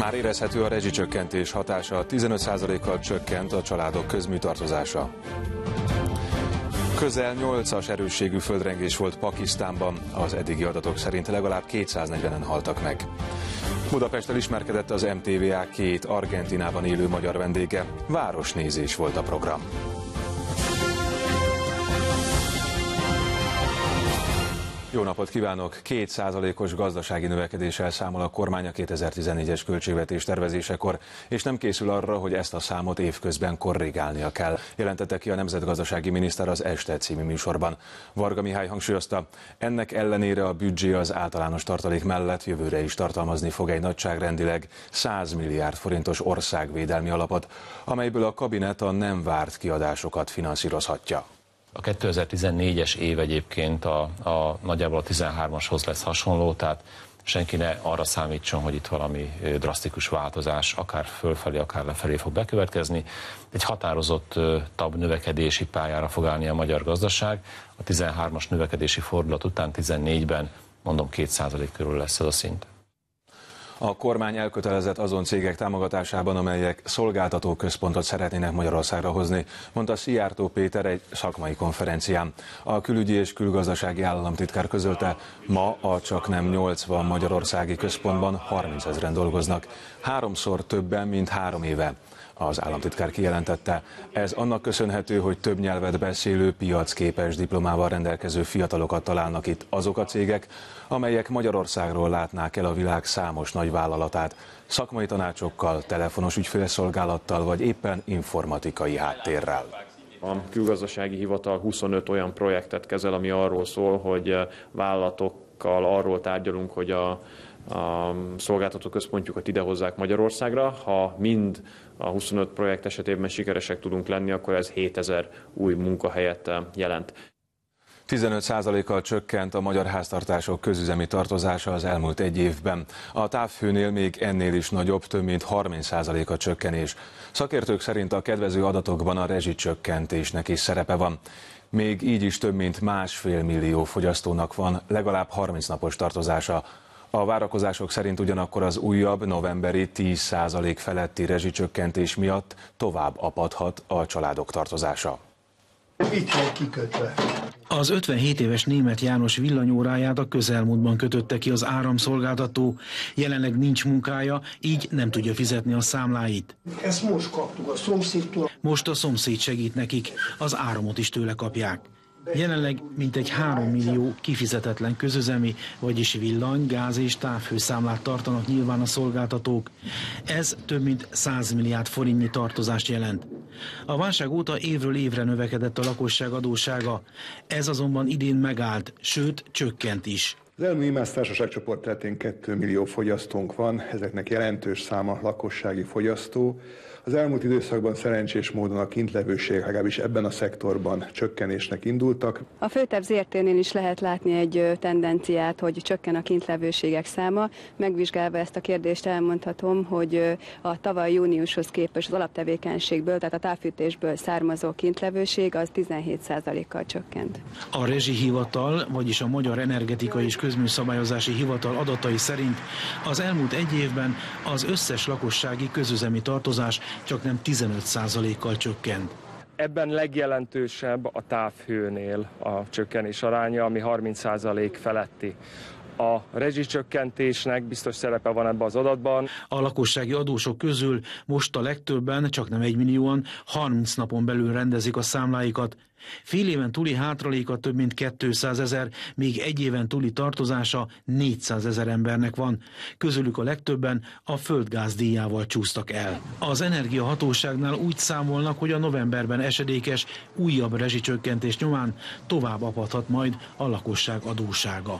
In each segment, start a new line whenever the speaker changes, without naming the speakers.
Már érezhető a rezsicsökkentés hatása, 15%-kal csökkent a családok közműtartozása. Közel 8-as erősségű földrengés volt Pakisztánban, az eddigi adatok szerint legalább 240-en haltak meg. Budapesten ismerkedett az MTVA két Argentínában élő magyar vendége, városnézés volt a program. Jó napot kívánok! 2%-os gazdasági növekedéssel számol a kormány a 2014-es költségvetés tervezésekor, és nem készül arra, hogy ezt a számot évközben korrigálnia kell, jelentette ki a nemzetgazdasági miniszter az Este című műsorban. Varga Mihály hangsúlyozta, ennek ellenére a büdzsé az általános tartalék mellett jövőre is tartalmazni fog egy nagyságrendileg 100 milliárd forintos országvédelmi alapot, amelyből a kabinet a nem várt kiadásokat finanszírozhatja.
A 2014-es év egyébként nagyjából a 13-ashoz lesz hasonló, tehát senki ne arra számítson, hogy itt valami drasztikus változás, akár fölfelé, akár lefelé fog bekövetkezni. Egy határozottabb növekedési pályára fog állni a magyar gazdaság. A 13-as növekedési fordulat után 14-ben, mondom, 2% körül lesz ez a szint.
A kormány elkötelezett azon cégek támogatásában, amelyek szolgáltatóközpontot szeretnének Magyarországra hozni, mondta Szijjártó Péter egy szakmai konferencián. A külügyi és külgazdasági államtitkár közölte, ma a csaknem 80 magyarországi központban 30 000-en dolgoznak, 3-szor többen, mint 3 éve. Az államtitkár kijelentette, ez annak köszönhető, hogy több nyelvet beszélő, piacképes diplomával rendelkező fiatalokat találnak itt azok a cégek, amelyek Magyarországról látnák el a világ számos nagyvállalatát, szakmai tanácsokkal, telefonos ügyfélszolgálattal vagy éppen informatikai háttérrel.
A külgazdasági hivatal 25 olyan projektet kezel, ami arról szól, hogy vállalatokkal arról tárgyalunk, hogy a szolgáltató központjukat idehozzák Magyarországra. Ha mind a 25 projekt esetében sikeresek tudunk lenni, akkor ez 7000 új munkahelyet jelent.
15%-kal csökkent a magyar háztartások közüzemi tartozása az elmúlt egy évben. A távhőnél még ennél is nagyobb, több mint 30% a csökkenés. Szakértők szerint a kedvező adatokban a rezsicsökkentésnek is szerepe van. Még így is több mint 1,5 millió fogyasztónak van legalább 30 napos tartozása. A várakozások szerint ugyanakkor az újabb novemberi 10% feletti rezsicsökkentés miatt tovább apadhat a családok tartozása.
Itt van kikötve.
Az 57 éves német János villanyóráját a közelmúltban kötötte ki az áramszolgáltató. Jelenleg nincs munkája, így nem tudja fizetni a számláit.
Ezt most kaptuk a szomszédtól.
Most a szomszéd segít nekik, az áramot is tőle kapják. Jelenleg mintegy 3 millió kifizetetlen közüzemi, vagyis villany, gáz és távhőszámlát tartanak nyilván a szolgáltatók. Ez több mint 100 milliárd forintnyi tartozást jelent. A válság óta évről évre növekedett a lakosság adóssága. Ez azonban idén megállt, sőt csökkent is.
Az elmúlt IMÁSZ társaságcsoport területén 2 millió fogyasztónk van, ezeknek jelentős száma lakossági fogyasztó. Az elmúlt időszakban szerencsés módon a kintlevőség legalábbis ebben a szektorban csökkenésnek indultak.
A Föltev ZRT-nél is lehet látni egy tendenciát, hogy csökken a kintlevőségek száma. Megvizsgálva ezt a kérdést elmondhatom, hogy a tavaly júniushoz képest az alaptevékenységből, tehát a távfűtésből származó kintlevőség az 17%-kal csökkent.
A rezsihivatal, vagyis a Magyar Energetikai és Közműszabályozási Hivatal adatai szerint az elmúlt egy évben az összes lakossági közüzemi tartozás csak nem 15%-kal csökkent.
Ebben legjelentősebb a távhőnél a csökkenés aránya, ami 30% feletti. A rezsicsökkentésnek biztos szerepe van ebben az adatban.
A lakossági adósok közül most a legtöbben, csak nem 1 millióan, 30 napon belül rendezik a számláikat. Fél éven túli hátraléka több mint 200 000, míg egy éven túli tartozása 400 000 embernek van. Közülük a legtöbben a földgázdíjával csúsztak el. Az energiahatóságnál úgy számolnak, hogy a novemberben esedékes újabb rezsicsökkentés nyomán tovább apadhat majd a lakosság adóssága.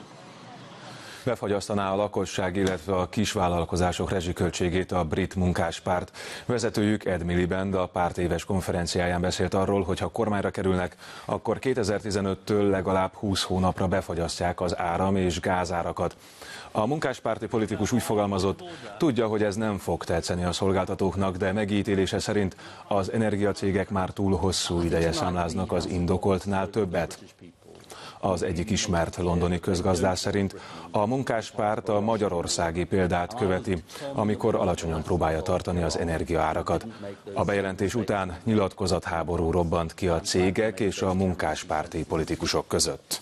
Befagyasztaná a lakosság, illetve a kisvállalkozások rezsiköltségét a brit munkáspárt. Vezetőjük Ed Miliband a párt éves konferenciáján beszélt arról, hogy ha kormányra kerülnek, akkor 2015-től legalább 20 hónapra befagyasztják az áram- és gázárakat. A munkáspárti politikus úgy fogalmazott, tudja, hogy ez nem fog tetszeni a szolgáltatóknak, de megítélése szerint az energiacégek már túl hosszú ideje számláznak az indokoltnál többet. Az egyik ismert londoni közgazdász szerint a Munkáspárt a magyarországi példát követi, amikor alacsonyan próbálja tartani az energiaárakat. A bejelentés után nyilatkozatháború robbant ki a cégek és a munkáspárti politikusok között.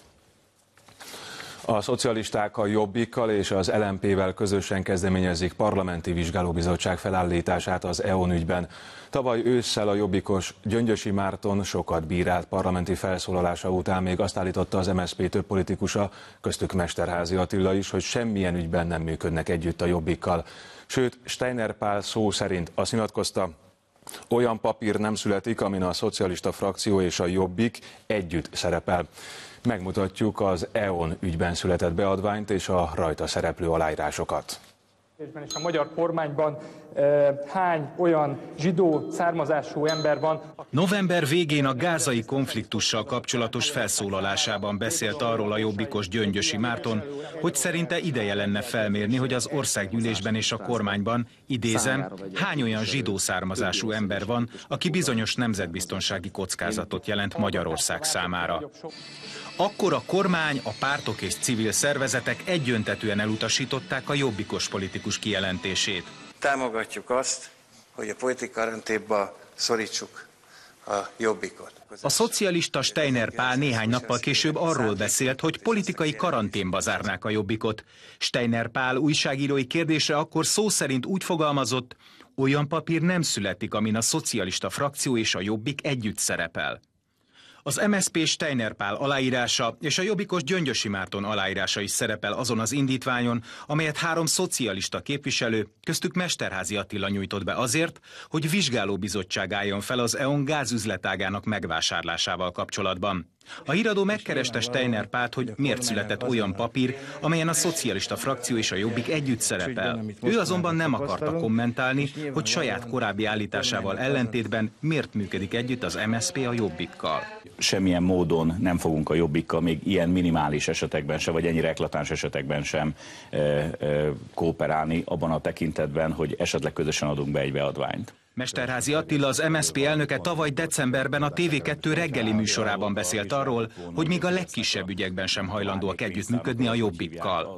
A szocialisták a Jobbikkal és az LMP-vel közösen kezdeményezik parlamenti vizsgálóbizottság felállítását az EON ügyben. Tavaly ősszel a jobbikos Gyöngyösi Márton sokat bírált parlamenti felszólalása után még azt állította az MSZP több politikusa, köztük Mesterházy Attila is, hogy semmilyen ügyben nem működnek együtt a Jobbikkal. Sőt, Steiner Pál szó szerint azt nyilatkozta, olyan papír nem születik, amin a szocialista frakció és a Jobbik együtt szerepel. Megmutatjuk az EON ügyben született beadványt és a rajta szereplő aláírásokat.
És a magyar kormányban hány olyan zsidó származású ember van?
November végén a gázai konfliktussal kapcsolatos felszólalásában beszélt arról a jobbikos Gyöngyösi Márton, hogy szerinte ideje lenne felmérni, hogy az országgyűlésben és a kormányban, idézem, hány olyan zsidó származású ember van, aki bizonyos nemzetbiztonsági kockázatot jelent Magyarország számára. Akkor a kormány, a pártok és civil szervezetek egyöntetűen elutasították a jobbikos politikus kijelentését.
Támogatjuk azt, hogy a politika karanténba szorítsuk a Jobbikot.
A szocialista Steiner Pál néhány nappal később arról beszélt, hogy politikai karanténba zárnák a Jobbikot. Steiner Pál újságírói kérdésre akkor szó szerint úgy fogalmazott, olyan papír nem születik, amin a szocialista frakció és a Jobbik együtt szerepel. Az MSZP Steiner Pál aláírása és a jobbikos Gyöngyösi Márton aláírása is szerepel azon az indítványon, amelyet 3 szocialista képviselő, köztük Mesterházy Attila nyújtott be azért, hogy vizsgálóbizottság álljon fel az EON gázüzletágának megvásárlásával kapcsolatban. A híradó megkereste Steiner Pált, hogy miért született olyan papír, amelyen a szocialista frakció és a Jobbik együtt szerepel. Ő azonban nem akarta kommentálni, hogy saját korábbi állításával ellentétben miért működik együtt az MSZP a Jobbikkal.
Semmilyen módon nem fogunk a Jobbikkal még ilyen minimális esetekben sem, vagy ennyire eklatáns esetekben sem kooperálni abban a tekintetben, hogy esetleg közösen adunk be egy beadványt.
Mesterházy Attila, az MSZP elnöke tavaly decemberben a TV2 reggeli műsorában beszélt arról, hogy még a legkisebb ügyekben sem hajlandóak együttműködni a Jobbikkal.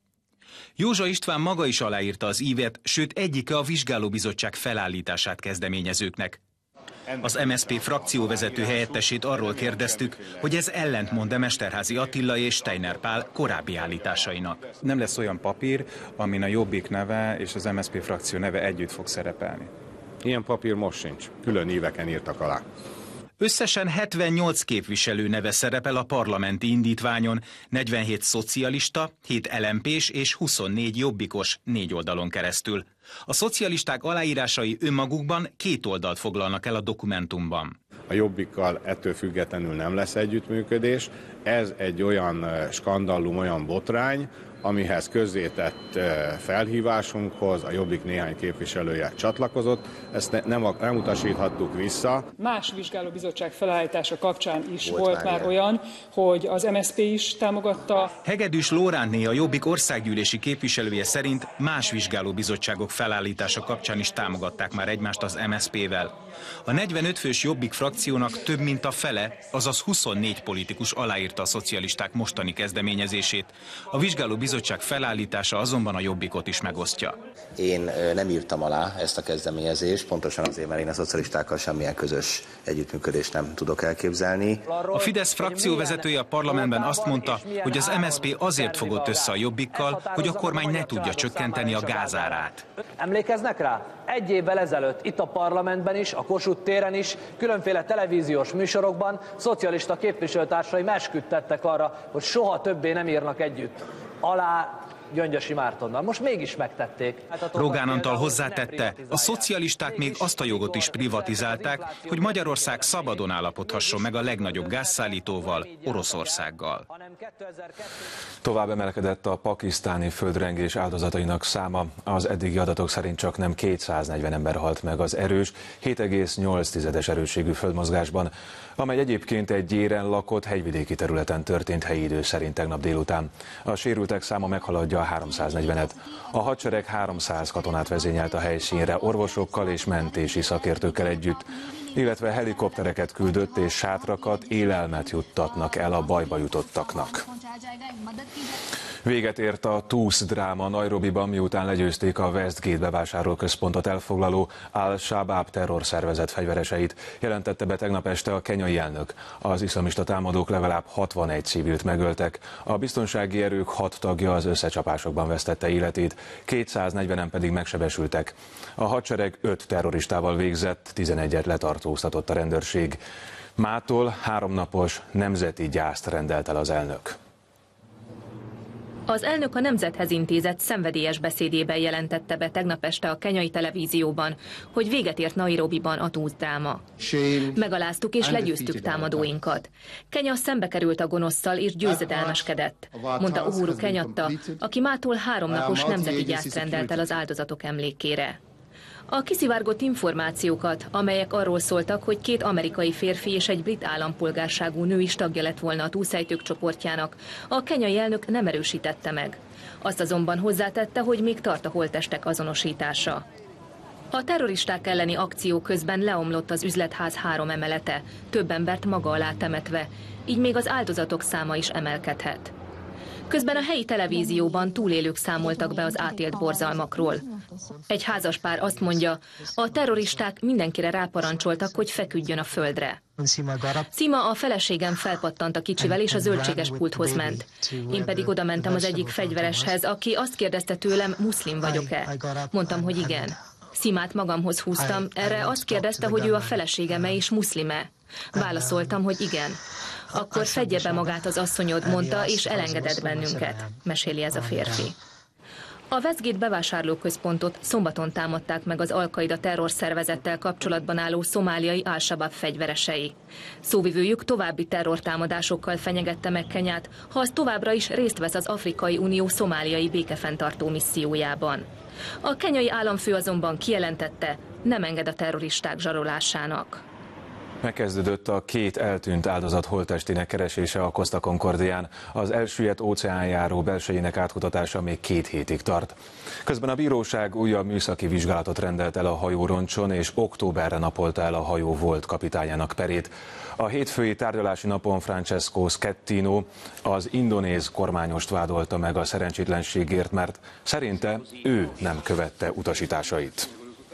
Józsa István maga is aláírta az ívet, sőt egyike a vizsgálóbizottság felállítását kezdeményezőknek. Az MSZP frakcióvezető helyettesét arról kérdeztük, hogy ez ellentmond Mesterházy Attila és Steiner Pál korábbi állításainak.
Nem lesz olyan papír, amin a Jobbik neve és az MSZP frakció neve együtt fog szerepelni.
Ilyen papír most sincs. Külön éveken írtak alá.
Összesen 78 képviselő neve szerepel a parlamenti indítványon, 47 szocialista, 7 LMP-s és 24 jobbikos 4 oldalon keresztül. A szocialisták aláírásai önmagukban 2 oldalt foglalnak el a dokumentumban.
A Jobbikkal ettől függetlenül nem lesz együttműködés. Ez egy olyan skandallum, olyan botrány, amihez közzétett felhívásunkhoz a Jobbik néhány képviselője csatlakozott. Ezt nem utasíthattuk vissza.
Más vizsgálóbizottság felállítása kapcsán is volt már olyan, hogy az MSZP is támogatta.
Hegedűs Lórántné, a Jobbik országgyűlési képviselője szerint más vizsgálóbizottságok felállítása kapcsán is támogatták már egymást az MSZP-vel. A 45 fős Jobbik frakciónak több mint a fele, azaz 24 politikus aláírta a szocialisták mostani kezdeményezését. A vizsgálóbizottság felállítása azonban a Jobbikot is megosztja.
Én nem írtam alá ezt a kezdeményezést, pontosan azért, mert én a szocialistákkal semmilyen közös együttműködést nem tudok elképzelni.
A Fidesz frakcióvezetője a parlamentben azt mondta, hogy az MSZP azért fogott össze a Jobbikkal, hogy a kormány ne tudja csökkenteni a gázárát.
Emlékeznek rá? 1 évvel ezelőtt itt a parlamentben is, a Kossuth téren is, különféle televíziós műsorokban szocialista képviselőtársaim esküdtettek arra, hogy soha többé nem írnak együtt alá Gyöngyösi Mártonnal. Most mégis megtették.
Rogán Antal hozzátette, a szocialisták még azt a jogot is privatizálták, hogy Magyarország szabadon állapodhasson meg a legnagyobb gázszállítóval, Oroszországgal.
Tovább emelkedett a pakisztáni földrengés áldozatainak száma. Az eddigi adatok szerint csak nem 240 ember halt meg az erős, 7,8-es erősségű földmozgásban, amely egyébként egy éren lakott hegyvidéki területen történt helyi idő szerint tegnap délután. A sérültek száma meghaladja tudja a 340-et. A hadsereg 300 katonát vezényelt a helyszínre, orvosokkal és mentési szakértőkkel együtt, illetve helikoptereket küldött és sátrakat, élelmet juttatnak el a bajba jutottaknak. Véget ért a TUSZ dráma Nairobiban, miután legyőzték a Westgate bevásárlóközpontot elfoglaló Al-Shabaab terrorszervezet fegyvereseit, jelentette be tegnap este a kenyai elnök. Az iszlamista támadók legalább 61 civilt megöltek, a biztonsági erők 6 tagja az összecsapásokban vesztette életét, 240-en pedig megsebesültek. A hadsereg 5 terroristával végzett, 11-et letartóztatott a rendőrség. Mától 3 napos nemzeti gyászt rendelt el az elnök.
Az elnök a Nemzethez intézett szenvedélyes beszédében jelentette be tegnap este a kenyai televízióban, hogy véget ért Nairobiban a TUSZ dráma. Megaláztuk és legyőztük támadóinkat. Kenya szembe került a gonoszszal és győzedelmeskedett, mondta Uhuru Kenyatta, aki mától 3 napos nemzeti gyászt rendelt el az áldozatok emlékére. A kiszivárgott információkat, amelyek arról szóltak, hogy 2 amerikai férfi és egy brit állampolgárságú nő is tagja lett volna a túlszejtők csoportjának, a kenyai elnök nem erősítette meg. Azt azonban hozzátette, hogy még tart a holttestek azonosítása. A terroristák elleni akció közben leomlott az üzletház 3 emelete, több embert maga alá temetve, így még az áldozatok száma is emelkedhet. Közben a helyi televízióban túlélők számoltak be az átélt borzalmakról. Egy házaspár azt mondja, a terroristák mindenkire ráparancsoltak, hogy feküdjön a földre. Szima, a feleségem felpattant a kicsivel és a zöldséges pulthoz ment. Én pedig oda mentem az egyik fegyvereshez, aki azt kérdezte tőlem, muszlim vagyok-e. Mondtam, hogy igen. Szimát magamhoz húztam, erre azt kérdezte, hogy ő a feleségeme és muszlime. Válaszoltam, hogy igen. Akkor fedje be magát az asszonyod, mondta, és elengedett bennünket, meséli ez a férfi. A Westgate bevásárlóközpontot szombaton támadták meg az Al-Qaida terrorszervezettel kapcsolatban álló szomáliai Al-Shabaab fegyveresei. Szóvivőjük további terrortámadásokkal fenyegette meg Kenyát, ha az továbbra is részt vesz az Afrikai Unió szomáliai békefenntartó missziójában. A kenyai államfő azonban kijelentette, nem enged a terroristák zsarolásának.
Megkezdődött a 2 eltűnt áldozat holttestének keresése a Costa Concordián. Az elsüllyedt óceánjáró belsejének átkutatása még 2 hétig tart. Közben a bíróság újabb műszaki vizsgálatot rendelt el a hajóroncson, és októberre napolta el a hajó volt kapitányának perét. A hétfői tárgyalási napon Francesco Schettino az indonéz kormányost vádolta meg a szerencsétlenségért, mert szerinte ő nem követte utasításait.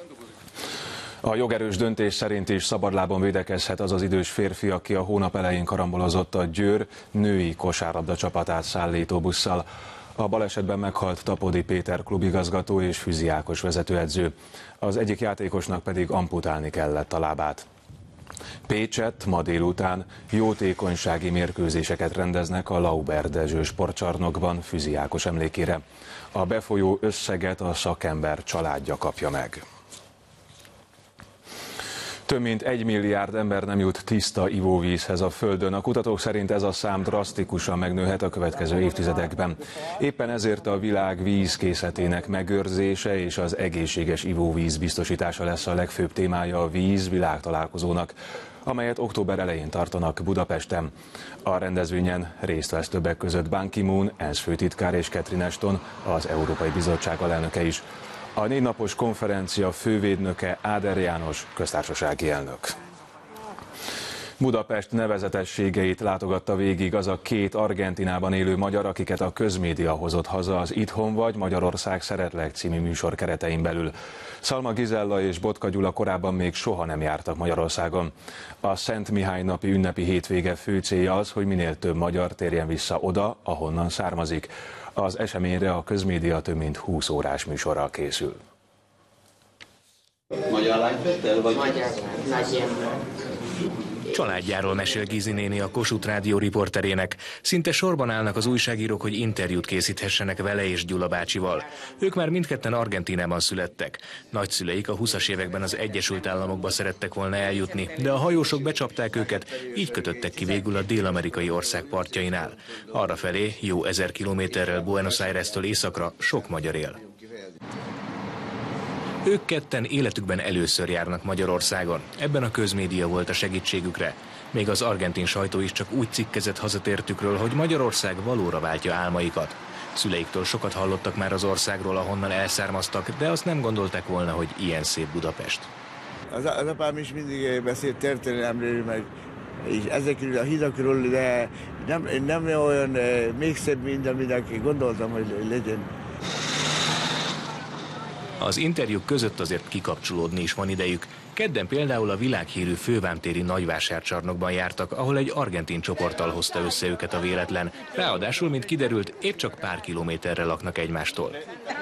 A jogerős döntés szerint is szabadlábon védekezhet az az idős férfi, aki a hónap elején karambolozott a Győr női kosárlabda csapatát szállító busszal. A balesetben meghalt Tapodi Péter klubigazgató és Füzi Ákos vezetőedző. Az egyik játékosnak pedig amputálni kellett a lábát. Pécsett ma délután jótékonysági mérkőzéseket rendeznek a Lauber Dezső sportcsarnokban Füzi Ákos emlékére. A befolyó összeget a szakember családja kapja meg. Több mint 1 milliárd ember nem jut tiszta ivóvízhez a Földön. A kutatók szerint ez a szám drasztikusan megnőhet a következő évtizedekben. Éppen ezért a világ vízkészletének megőrzése és az egészséges ivóvíz biztosítása lesz a legfőbb témája a víz világtalálkozónak, amelyet október elején tartanak Budapesten. A rendezvényen részt vesz többek között Ban Ki-moon, ENSZ főtitkár és Catherine Ashton, az Európai Bizottság alelnöke is. A 4 napos konferencia fővédnöke Áder János, köztársasági elnök. Budapest nevezetességeit látogatta végig az a 2 Argentinában élő magyar, akiket a közmédia hozott haza az Itthon vagy Magyarország Szeretlek című műsor keretein belül. Szalma Gizella és Botka Gyula korábban még soha nem jártak Magyarországon. A Szent Mihály napi ünnepi hétvége fő célja az, hogy minél több magyar térjen vissza oda, ahonnan származik. Az eseményre a közmédia több mint 20 órás műsorral készül.
Magyar lányfettel vagy? Magyar lány.
Családjáról mesél Gizi néni a Kossuth Rádió riporterének. Szinte sorban állnak az újságírók, hogy interjút készíthessenek vele és Gyula bácsival. Ők már mindketten Argentínában születtek. Nagyszüleik a 20-as években az Egyesült Államokba szerettek volna eljutni, de a hajósok becsapták őket, így kötöttek ki végül a dél-amerikai ország partjainál. Arrafelé, jó 1000 kilométerrel Buenos Aires-től északra sok magyar él. Ők ketten életükben először járnak Magyarországon. Ebben a közmédia volt a segítségükre. Még az argentin sajtó is csak úgy cikkezett hazatértükről, hogy Magyarország valóra váltja álmaikat. Szüleiktől sokat hallottak már az országról, ahonnan elszármaztak, de azt nem gondolták volna, hogy ilyen szép Budapest.
Az apám is mindig beszélt történelemről, és ezekről a hídakról, de nem olyan még szebb, mint amit gondoltam, hogy legyen.
Az interjúk között azért kikapcsolódni is van idejük. Kedden például a világhírű fővámtéri nagyvásárcsarnokban jártak, ahol egy argentin csoporttal hozta össze őket a véletlen. Ráadásul, mint kiderült, épp csak pár kilométerre laknak egymástól.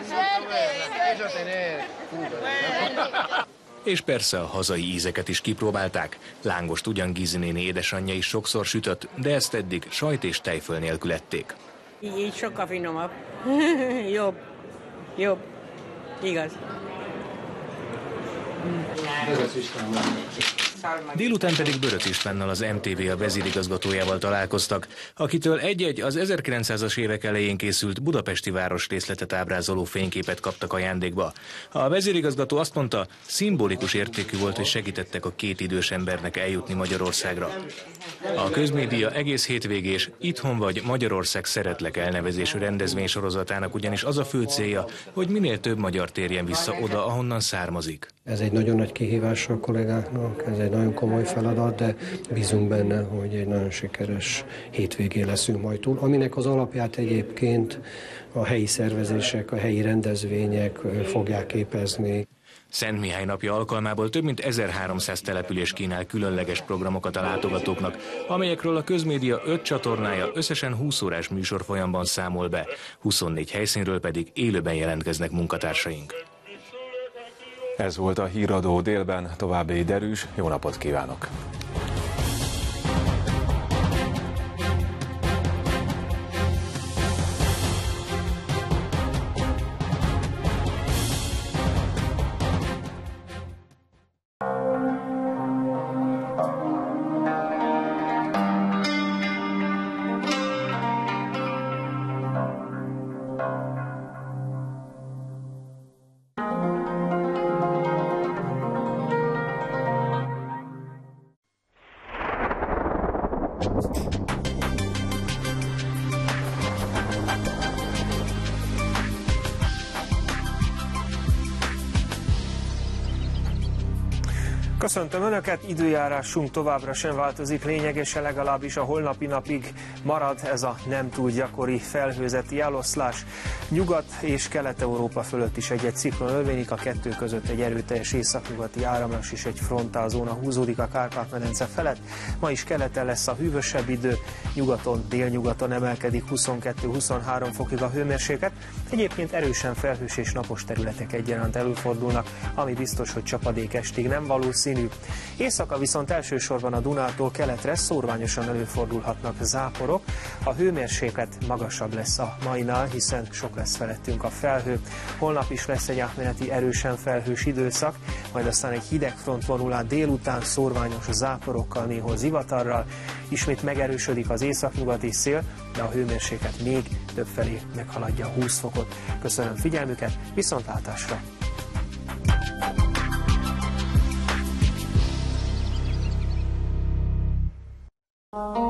És persze a hazai ízeket is kipróbálták. Lángost ugyan Gizi néni édesanyja is sokszor sütött, de ezt eddig sajt és tejföl nélkül ették.
Így sokkal finomabb. Jobb. Igaz.
Délután pedig Böröc Istvánnal, az MTV a vezérigazgatójával találkoztak, akitől egy-egy az 1900-as évek elején készült budapesti városrészletet ábrázoló fényképet kaptak ajándékba. A vezérigazgató azt mondta, szimbolikus értékű volt, hogy segítettek a két idős embernek eljutni Magyarországra. A közmédia egész hétvégés Itthon vagy Magyarország szeretlek elnevezésű rendezvénysorozatának ugyanis az a fő célja, hogy minél több magyar térjen vissza oda, ahonnan származik.
Ez egy nagyon nagy kihívás a kollégáknak, ez egy nagyon komoly feladat, de bízunk benne, hogy egy nagyon sikeres hétvégén leszünk majd túl, aminek az alapját egyébként a helyi szervezések, a helyi rendezvények fogják képezni.
Szent Mihály napja alkalmából több mint 1300 település kínál különleges programokat a látogatóknak, amelyekről a közmédia 5 csatornája összesen 20 órás műsorfolyamban számol be, 24 helyszínről pedig élőben jelentkeznek munkatársaink.
Ez volt a Híradó délben, további derűs, jó napot kívánok!
Köszöntöm Önöket, időjárásunk továbbra sem változik lényegesen, legalábbis a holnapi napig marad ez a nem túl gyakori felhőzeti eloszlás. Nyugat és Kelet-Európa fölött is egy-egy ciklon örvényik, a kettő között egy erőteljes északnyugati áramlás és egy frontálzóna húzódik a Kárpát-medence felett. Ma is keleten lesz a hűvösebb idő, nyugaton, délnyugaton emelkedik 22-23 fokig a hőmérséklet. Egyébként erősen felhős és napos területek egyaránt előfordulnak, ami biztos, hogy csapadék estig nem valószínű. Éjszaka viszont elsősorban a Dunától keletre szórványosan előfordulhatnak záporok. A hőmérséklet magasabb lesz a mainál, hiszen sok lesz felettünk a felhő. Holnap is lesz egy átmeneti erősen felhős időszak, majd aztán egy hideg front vonul át délután szórványos záporokkal, néhol zivatarral. Ismét megerősödik az északnyugati szél, de a hőmérséklet még többfelé meghaladja 20 fokot. Köszönöm figyelmüket, viszontlátásra!